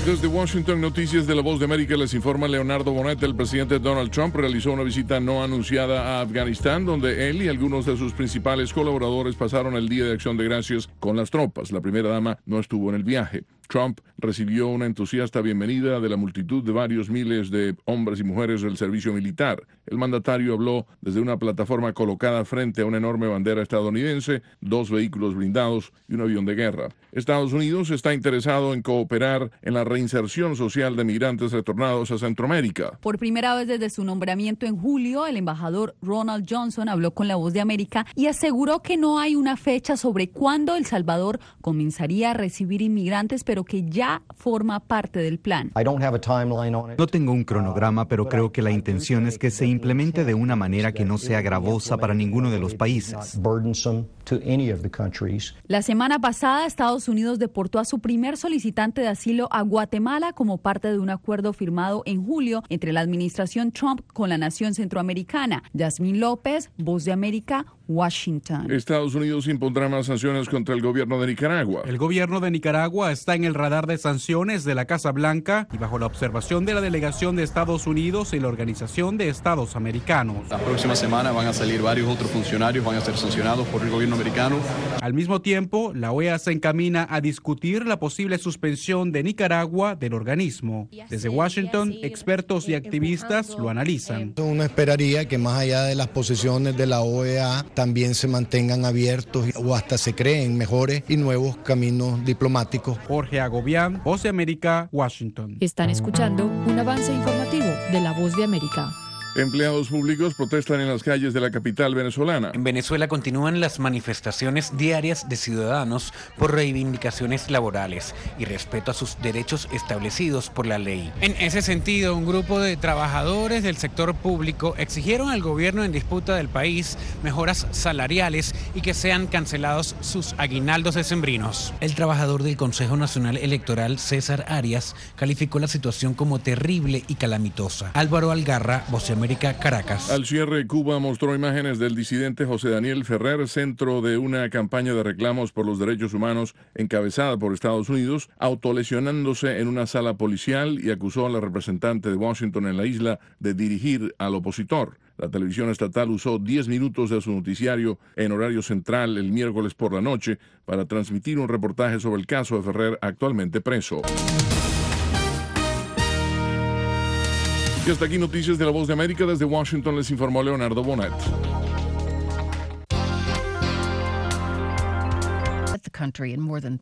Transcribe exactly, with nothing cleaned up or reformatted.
Desde Washington, Noticias de la Voz de América, les informa Leonardo Bonet. El presidente Donald Trump realizó una visita no anunciada a Afganistán, donde él y algunos de sus principales colaboradores pasaron el Día de Acción de Gracias con las tropas. La primera dama no estuvo en el viaje. Trump recibió una entusiasta bienvenida de la multitud de varios miles de hombres y mujeres del servicio militar. El mandatario habló desde una plataforma colocada frente a una enorme bandera estadounidense, dos vehículos blindados y un avión de guerra. Estados Unidos está interesado en cooperar en la reinserción social de migrantes retornados a Centroamérica. Por primera vez desde su nombramiento en julio, el embajador Ronald Johnson habló con La Voz de América y aseguró que no hay una fecha sobre cuándo El Salvador comenzaría a recibir inmigrantes, pero que ya forma parte del plan. No tengo un cronograma, pero creo que la intención es que se implemente de una manera que no sea gravosa para ninguno de los países. La semana pasada, Estados Unidos deportó a su primer solicitante de asilo a Guatemala como parte de un acuerdo firmado en julio entre la administración Trump con la nación centroamericana. Yasmín López, Voz de América, Washington. Estados Unidos impondrá más sanciones contra el gobierno de Nicaragua. El gobierno de Nicaragua está en el radar de sanciones de la Casa Blanca y bajo la observación de la delegación de Estados Unidos y la Organización de Estados Americanos. La próxima semana van a salir varios otros funcionarios, van a ser sancionados por el gobierno americano. Al mismo tiempo, la O E A se encamina a discutir la posible suspensión de Nicaragua del organismo. Desde Washington, expertos y activistas lo analizan. Uno esperaría que más allá de las posiciones de la O E A también se mantengan abiertos o hasta se creen mejores y nuevos caminos diplomáticos. Jorge Agobián, Voz de América, Washington. Están escuchando un avance informativo de La Voz de América. Empleados públicos protestan en las calles de la capital venezolana. En Venezuela continúan las manifestaciones diarias de ciudadanos por reivindicaciones laborales y respeto a sus derechos establecidos por la ley. En ese sentido, un grupo de trabajadores del sector público exigieron al gobierno en disputa del país mejoras salariales y que sean cancelados sus aguinaldos decembrinos. El trabajador del Consejo Nacional Electoral, César Arias, calificó la situación como terrible y calamitosa. Álvaro Algarra, Voz de América, Caracas. Al cierre, Cuba mostró imágenes del disidente José Daniel Ferrer, centro de una campaña de reclamos por los derechos humanos encabezada por Estados Unidos, autolesionándose en una sala policial y acusó a la representante de Washington en la isla de dirigir al opositor. La televisión estatal usó diez minutos de su noticiario en horario central el miércoles por la noche para transmitir un reportaje sobre el caso de Ferrer, actualmente preso. Y hasta aquí Noticias de la Voz de América. Desde Washington les informó Leonardo Bonet. The country in more than